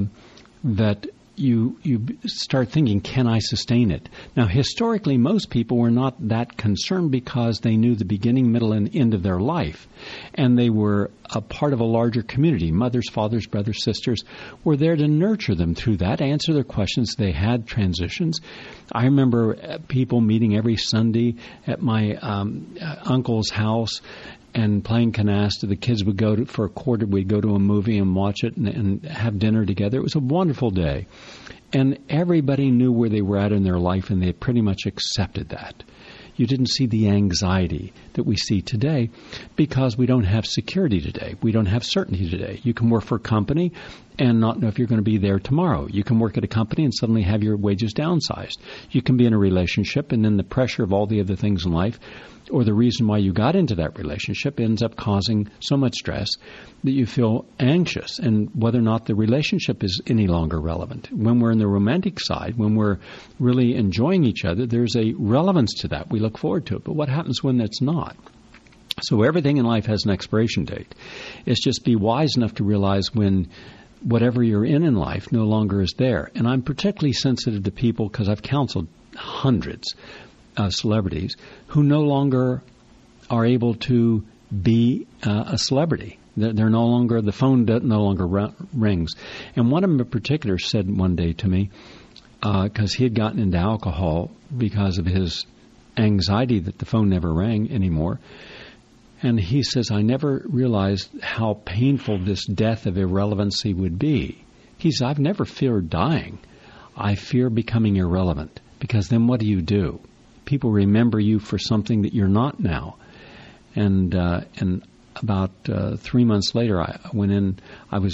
that you start thinking, can I sustain it? Now, historically, most people were not that concerned because they knew the beginning, middle, and end of their life. And they were a part of a larger community. Mothers, fathers, brothers, sisters were there to nurture them through that, answer their questions. They had transitions. I remember people meeting every Sunday at my uncle's house and playing canasta. The kids would go for a quarter. We'd go to a movie and watch it and have dinner together. It was a wonderful day. And everybody knew where they were at in their life, and they pretty much accepted that. You didn't see the anxiety that we see today because we don't have security today. We don't have certainty today. You can work for a company and not know if you're going to be there tomorrow. You can work at a company and suddenly have your wages downsized. You can be in a relationship, and then the pressure of all the other things in life or the reason why you got into that relationship ends up causing so much stress that you feel anxious, and whether or not the relationship is any longer relevant. When we're in the romantic side, when we're really enjoying each other, there's a relevance to that. We look forward to it. But what happens when it's not? So everything in life has an expiration date. It's just be wise enough to realize when whatever you're in life no longer is there. And I'm particularly sensitive to people because I've counseled hundreds of celebrities who no longer are able to be a celebrity. They're no longer, the phone no longer rings. And one of them in particular said one day to me, because he had gotten into alcohol because of his anxiety that the phone never rang anymore. And he says, I never realized how painful this death of irrelevancy would be. He says, I've never feared dying. I fear becoming irrelevant, because then what do? People remember you for something that you're not now. And about 3 months later, I went in. I was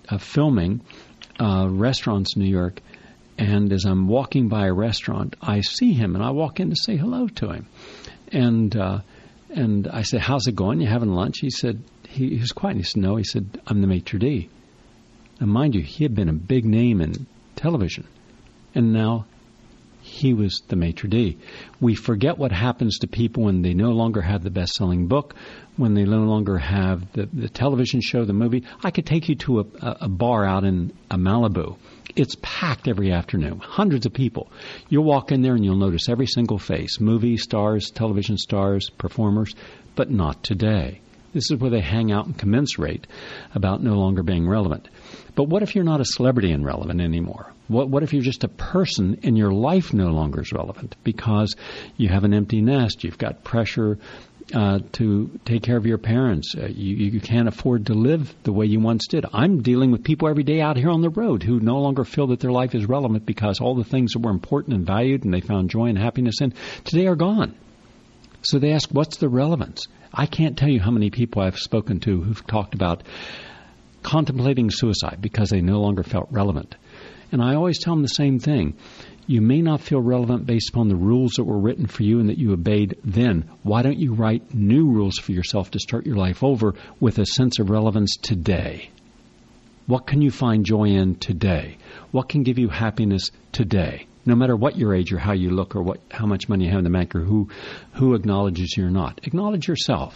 filming restaurants in New York, and as I'm walking by a restaurant, I see him, and I walk in to say hello to him. And I said, "How's it going? You having lunch?" He said, he was quiet, and he said, "No." He said, "I'm the maitre d'." And mind you, he had been a big name in television, and now he was the maitre d'. We forget what happens to people when they no longer have the best-selling book, when they no longer have the television show, the movie. I could take you to a bar out in Malibu. It's packed every afternoon, hundreds of people. You'll walk in there and you'll notice every single face, movie stars, television stars, performers, but not today. This is where they hang out and commiserate about no longer being relevant. But what if you're not a celebrity and relevant anymore? What if you're just a person and your life no longer is relevant because you have an empty nest, you've got pressure to take care of your parents, you can't afford to live the way you once did. I'm dealing with people every day out here on the road who no longer feel that their life is relevant because all the things that were important and valued and they found joy and happiness in today are gone. So they ask, what's the relevance? I can't tell you how many people I've spoken to who've talked about contemplating suicide because they no longer felt relevant. And I always tell them the same thing. You may not feel relevant based upon the rules that were written for you and that you obeyed then. Why don't you write new rules for yourself to start your life over with a sense of relevance today? What can you find joy in today? What can give you happiness today? No matter what your age or how you look or how much money you have in the bank or who acknowledges you or not. Acknowledge yourself.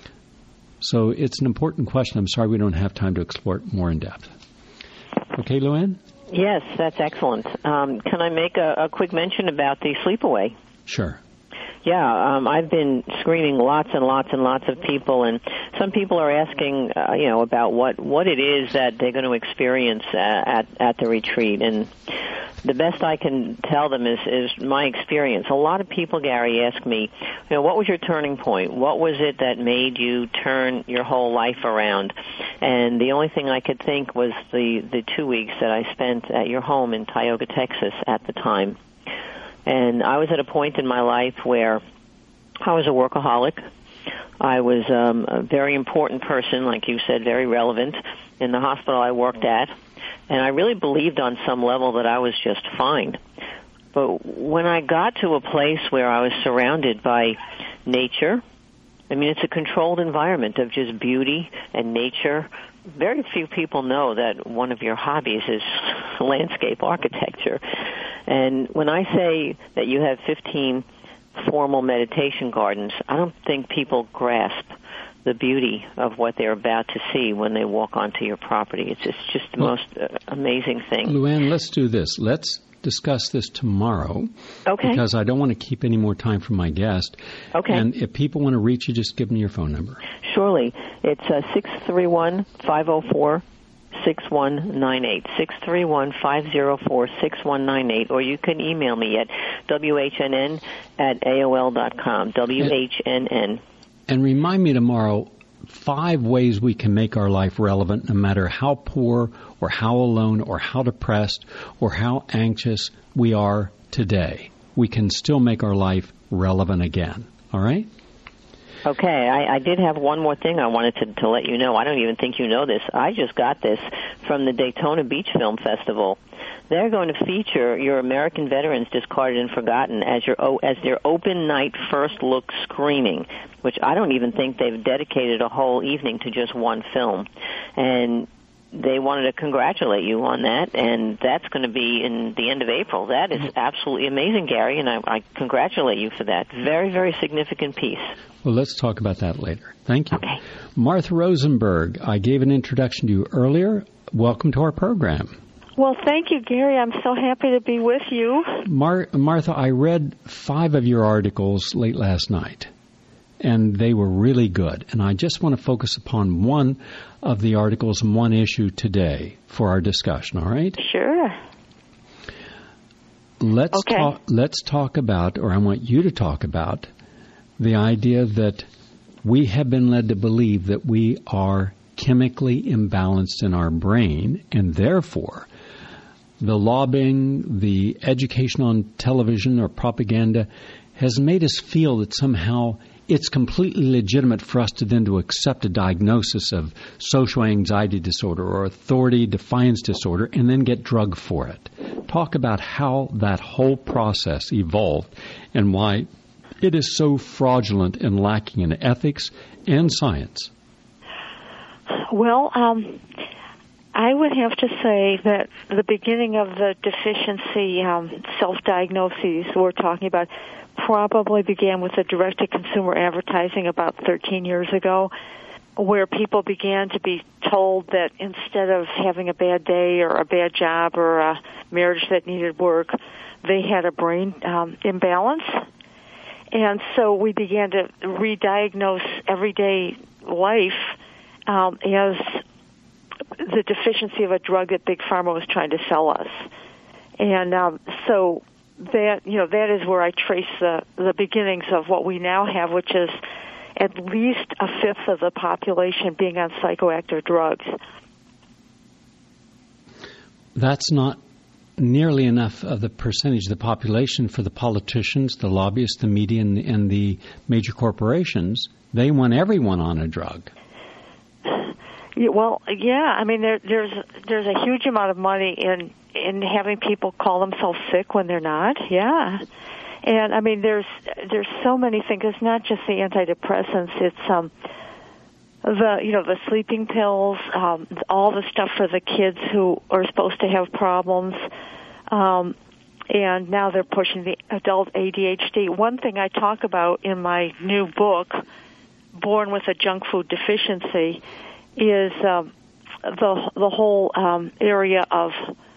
So it's an important question. I'm sorry we don't have time to explore it more in depth. Okay, Luann? Yes, that's excellent. Can I make a quick mention about the sleepaway? Sure. Yeah, I've been screening lots and lots and lots of people, and some people are asking, about what it is that they're going to experience at the retreat. And the best I can tell them is my experience. A lot of people, Gary, ask me, what was your turning point? What was it that made you turn your whole life around? And the only thing I could think was the 2 weeks that I spent at your home in Tioga, Texas at the time. And I was at a point in my life where I was a workaholic. I was a very important person, like you said, very relevant in the hospital I worked at. And I really believed on some level that I was just fine. But when I got to a place where I was surrounded by nature, I mean, it's a controlled environment of just beauty and nature. Very few people know that one of your hobbies is landscape architecture. And when I say that you have 15 formal meditation gardens, I don't think people grasp the beauty of what they're about to see when they walk onto your property. It's just the most amazing thing. Luann, let's do this. Let's discuss this tomorrow. Okay. Because I don't want to keep any more time from my guest. Okay. And if people want to reach you, just give me your phone number. Surely. It's 631-504-6198. 631-504-6198, or you can email me at WHNN@AOL.com. WHNN. And remind me tomorrow 5 ways we can make our life relevant no matter how poor or how alone or how depressed or how anxious we are today. We can still make our life relevant again. All right? Okay, I did have one more thing I wanted to let you know. I don't even think you know this. I just got this from the Daytona Beach Film Festival. They're going to feature your American Veterans Discarded and Forgotten as their open night first look screening, which I don't even think they've dedicated a whole evening to just one film. And they wanted to congratulate you on that, and that's going to be in the end of April. That is absolutely amazing, Gary, and I congratulate you for that. Very, very significant piece. Well, let's talk about that later. Thank you. Okay. Martha Rosenberg, I gave an introduction to you earlier. Welcome to our program. Well, thank you, Gary. I'm so happy to be with you. Martha, I read 5 of your articles late last night, and they were really good. And I just want to focus upon one of the articles and one issue today for our discussion, all right? Sure. Let's talk about, or I want you to talk about, the idea that we have been led to believe that we are chemically imbalanced in our brain, and therefore the lobbying, the education on television or propaganda has made us feel that somehow it's completely legitimate for us to then to accept a diagnosis of social anxiety disorder or authority defiance disorder and then get drug for it. Talk about how that whole process evolved and why it is so fraudulent and lacking in ethics and science. Well, I would have to say that the beginning of the deficiency self-diagnoses we're talking about probably began with the direct-to-consumer advertising about 13 years ago, where people began to be told that instead of having a bad day or a bad job or a marriage that needed work, they had a brain imbalance. And so we began to re-diagnose everyday life as the deficiency of a drug that Big Pharma was trying to sell us. And so that is where I trace the beginnings of what we now have, which is at least a fifth of the population being on psychoactive drugs. That's not nearly enough of the percentage of the population for the politicians, the lobbyists, the media, and the major corporations. They want everyone on a drug. Well, yeah. I mean, there's a huge amount of money in having people call themselves sick when they're not. Yeah. And I mean, there's so many things. It's not just the antidepressants. It's the sleeping pills, all the stuff for the kids who are supposed to have problems, and now they're pushing the adult ADHD. One thing I talk about in my new book, Born with a Junk Food Deficiency, is the whole area of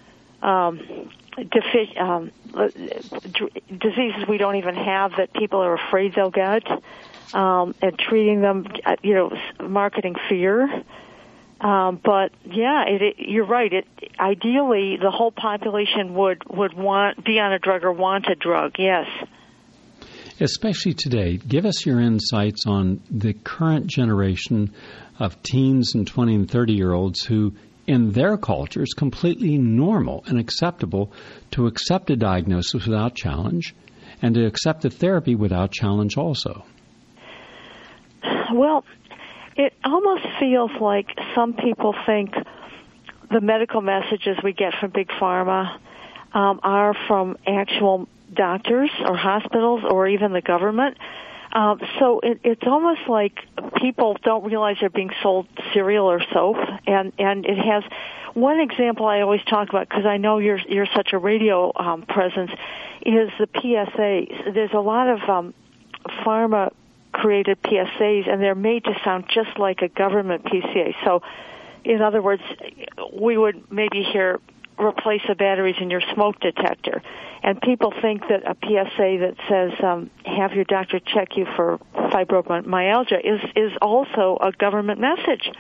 diseases we don't even have that people are afraid they'll get, and treating them, marketing fear. But yeah, you're right. Ideally, the whole population would be on a drug or want a drug. Yes. Especially today, give us your insights on the current generation of teens and 20 and 30-year-olds who, in their culture, is completely normal and acceptable to accept a diagnosis without challenge and to accept the therapy without challenge also. Well, it almost feels like some people think the medical messages we get from Big Pharma are from actual doctors or hospitals or even the government. So it's almost like people don't realize they're being sold cereal or soap. And it has one example I always talk about, because I know you're such a radio presence, is the PSAs. There's a lot of pharma-created PSAs, and they're made to sound just like a government PSA. So, in other words, we would maybe hear, replace the batteries in your smoke detector. And people think that a PSA that says, have your doctor check you for fibromyalgia is also a government message.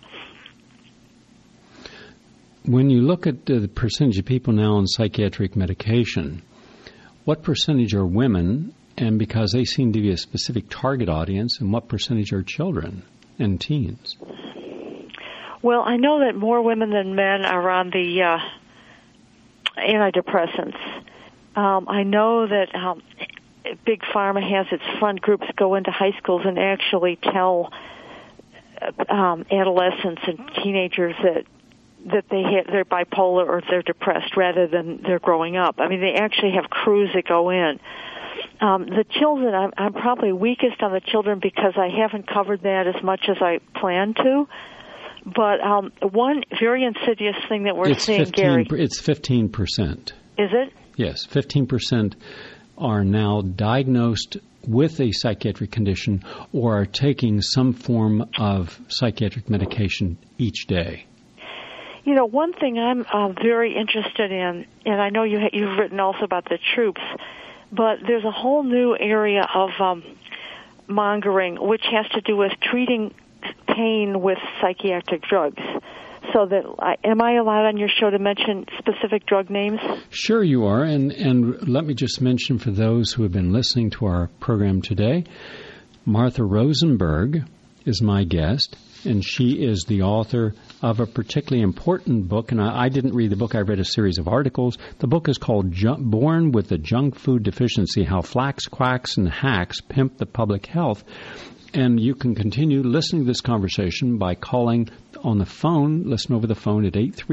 When you look at the percentage of people now on psychiatric medication, what percentage are women, and because they seem to be a specific target audience, and what percentage are children and teens? Well, I know that more women than men are on the antidepressants. I know that Big Pharma has its front groups go into high schools and actually tell adolescents and teenagers that they're bipolar or they're depressed rather than they're growing up. I mean, they actually have crews that go in. The children, I'm probably weakest on the children because I haven't covered that as much as I plan to. But one very insidious thing that we're seeing, Gary... It's 15%. Is it? Yes, 15% are now diagnosed with a psychiatric condition or are taking some form of psychiatric medication each day. You know, one thing I'm very interested in, and I know you've written also about the troops, but there's a whole new area of mongering which has to do with treating pain with psychiatric drugs. So that am I allowed on your show to mention specific drug names? Sure you are, and let me just mention for those who have been listening to our program today, Martha Rosenberg is my guest. and she is the author of a particularly important book, and I didn't read the book. I read a series of articles. The book is called Born with the Junk Food Deficiency, How Flacks, Quacks, and Hacks Pimp the Public Health. And you can continue listening to this conversation by calling on the phone. Listen over the phone at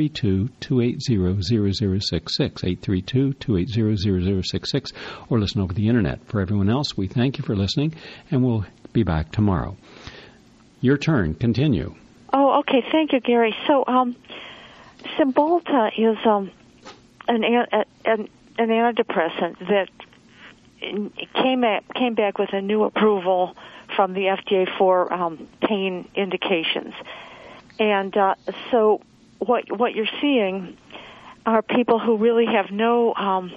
832-280-0066, 832-280-0066, or listen over the Internet. For everyone else, we thank you for listening, and we'll be back tomorrow. Your turn. Continue. Oh, okay. Thank you, Gary. So, Cymbalta is an antidepressant that came back with a new approval from the FDA for pain indications. And so what you're seeing are people who really have no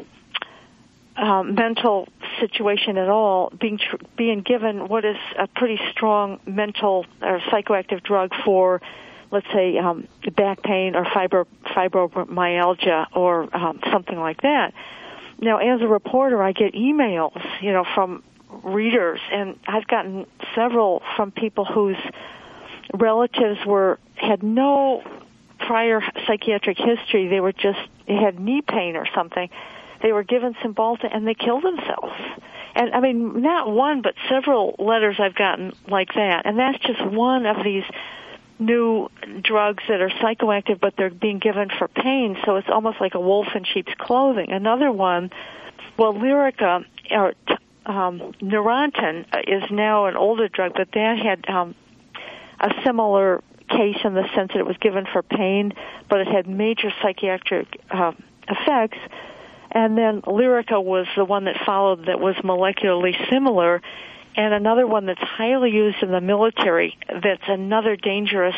mental situation at all being given what is a pretty strong mental or psychoactive drug for, let's say, back pain or fibromyalgia or something like that. Now, as a reporter, I get emails, from readers, and I've gotten several from people whose relatives had no prior psychiatric history. They had knee pain or something. They were given Cymbalta and they killed themselves. And I mean, not one, but several letters I've gotten like that. And that's just one of these new drugs that are psychoactive, but they're being given for pain. So it's almost like a wolf in sheep's clothing. Another one, Lyrica, or Neurontin, is now an older drug, but that had a similar case in the sense that it was given for pain, but it had major psychiatric effects. And then Lyrica was the one that followed that was molecularly similar. And another one that's highly used in the military that's another dangerous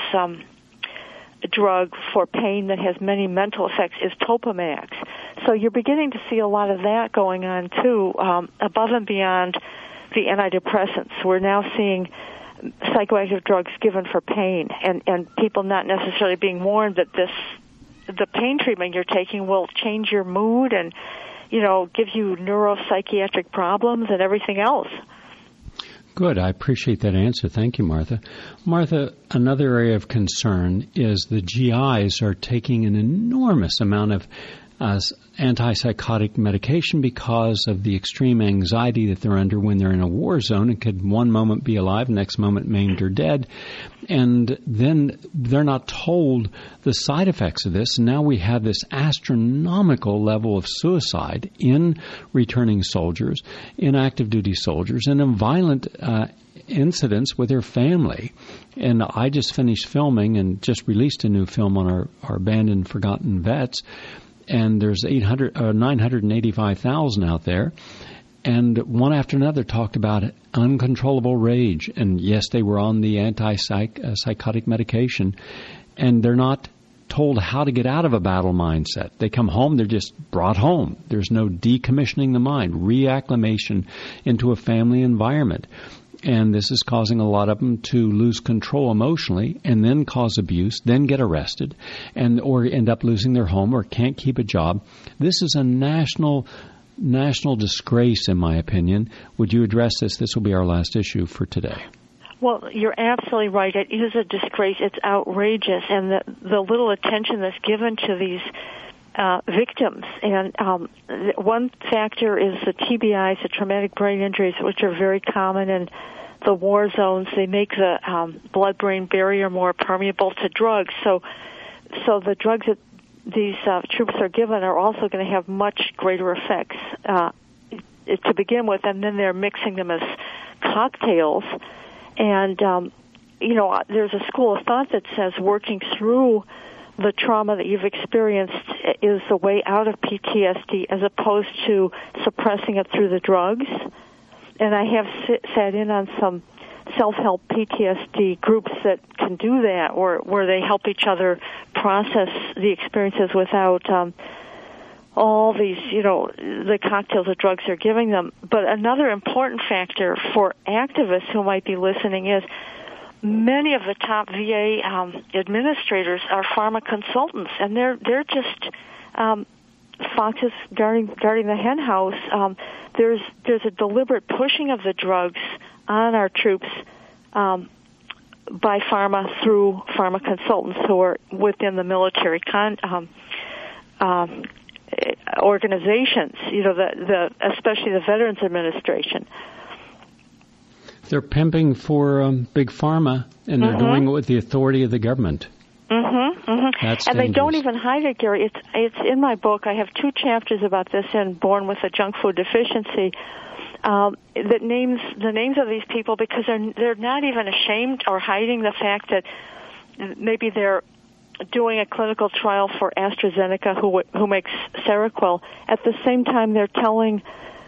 drug for pain that has many mental effects is Topamax. So you're beginning to see a lot of that going on, too, above and beyond the antidepressants. We're now seeing psychoactive drugs given for pain, and people not necessarily being warned that the pain treatment you're taking will change your mood and, give you neuropsychiatric problems and everything else. Good. I appreciate that answer. Thank you, Martha. Martha, another area of concern is the GIs are taking an enormous amount of antipsychotic medication because of the extreme anxiety that they're under when they're in a war zone and could one moment be alive, next moment maimed or dead. And then they're not told the side effects of this. And now we have this astronomical level of suicide in returning soldiers, in active duty soldiers, and in violent incidents with their family. And I just finished filming and just released a new film on our abandoned, forgotten vets. And there's 985,000 out there. And one after another talked about uncontrollable rage. And yes, they were on the antipsychotic medication. And they're not told how to get out of a battle mindset. They come home, they're just brought home. There's no decommissioning the mind, reacclimation into a family environment. And this is causing a lot of them to lose control emotionally and then cause abuse, then get arrested, or end up losing their home or can't keep a job. This is a national disgrace, in my opinion. Would you address this? This will be our last issue for today. Well, you're absolutely right. It is a disgrace. It's outrageous. And the little attention that's given to these victims. And one factor is the TBIs, the traumatic brain injuries, which are very common in the war zones. They make the blood-brain barrier more permeable to drugs. So the drugs that these troops are given are also going to have much greater effects to begin with, and then they're mixing them as cocktails. And, there's a school of thought that says working through the trauma that you've experienced is the way out of PTSD as opposed to suppressing it through the drugs. And I have sat in on some self-help PTSD groups that can do that, or where they help each other process the experiences without all these, the cocktails of drugs they're giving them. But another important factor for activists who might be listening is many of the top VA administrators are pharma consultants, and they're just foxes guarding the hen house. There's a deliberate pushing of the drugs on our troops by pharma through pharma consultants who are within the military organizations, especially the Veterans Administration. They're pimping for big pharma, and they're doing it with the authority of the government. That's and dangerous. they don't even hide it, Gary. It's in my book. I have 2 chapters about this in Born with a Junk Food Deficiency that names the names of these people, because they're not even ashamed or hiding the fact that maybe they're doing a clinical trial for AstraZeneca, who makes Seroquel. At the same time, they're telling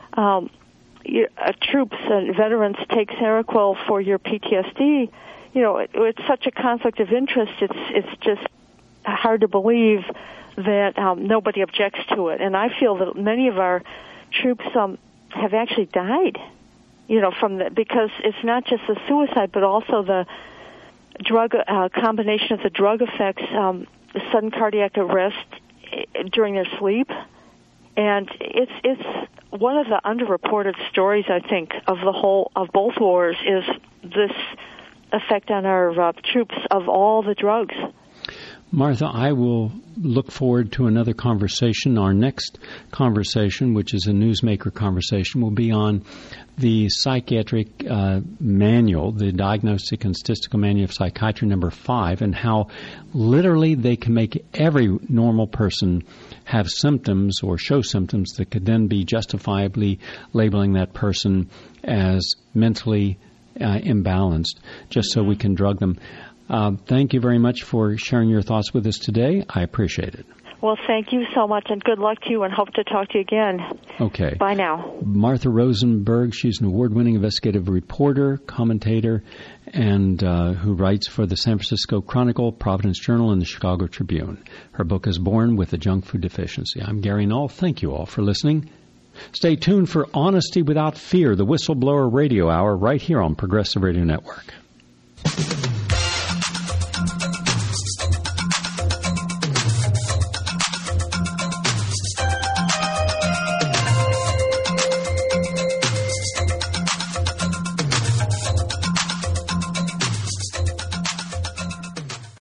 troops and veterans, take Seroquel for your PTSD. It's such a conflict of interest. It's just hard to believe that nobody objects to it. And I feel that many of our troops have actually died, because it's not just the suicide, but also the drug combination of the drug effects, sudden cardiac arrest during their sleep, and it's one of the underreported stories, I think, of both wars, is this effect on our troops of all the drugs. Martha, I will look forward to another conversation. Our next conversation, which is a newsmaker conversation, will be on the psychiatric manual, the Diagnostic and Statistical Manual of Psychiatry number 5, and how literally they can make every normal person have symptoms or show symptoms that could then be justifiably labeling that person as mentally imbalanced, just so we can drug them. Thank you very much for sharing your thoughts with us today. I appreciate it. Well, thank you so much, and good luck to you, and hope to talk to you again. Okay. Bye now. Martha Rosenberg, she's an award-winning investigative reporter, commentator, and who writes for the San Francisco Chronicle, Providence Journal, and the Chicago Tribune. Her book is Born with a Junk Food Deficiency. I'm Gary Null. Thank you all for listening. Stay tuned for Honesty Without Fear, the Whistleblower Radio Hour, right here on Progressive Radio Network.